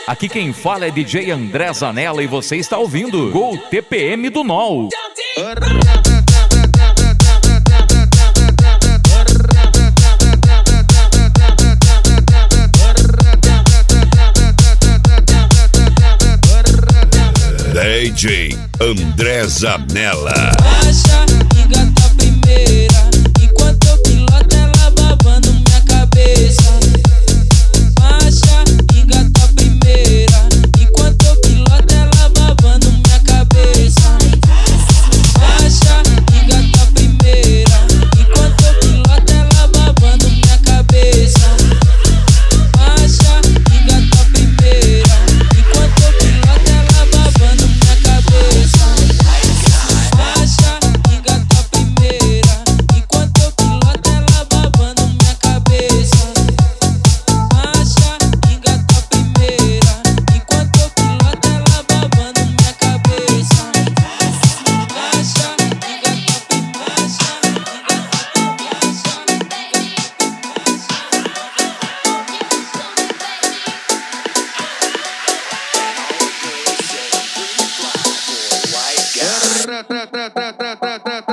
Aqui quem fala é DJ André Zanella e você está ouvindo Gol TPM do NOL. DJ André Zanella. Baixa, engata a primeira, enquanto eu piloto ela babando minha cabeça. Baixa, engata a primeira, enquanto eu piloto ela babando minha cabeça. Baixa, engata a primeira, enquanto eu piloto ela babando minha cabeça. Baixa, engata a primeira, enquanto eu piloto ela babando minha cabeça. Baixa, engata a primeira, enquanto eu piloto ela babando minha cabeça. Baixa, engata a primeira, enquanto eu piloto ela babando minha cabeça. Baixa, engata a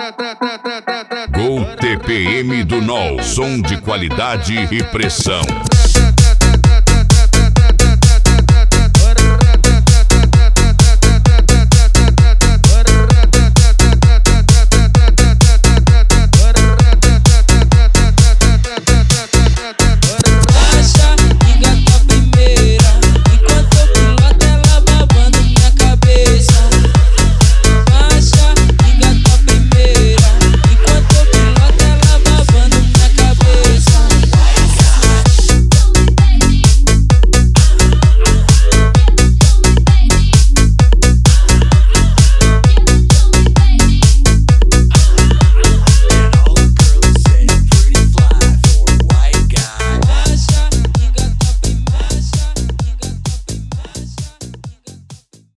Gol TPM do NOL. Som de qualidade e pressão.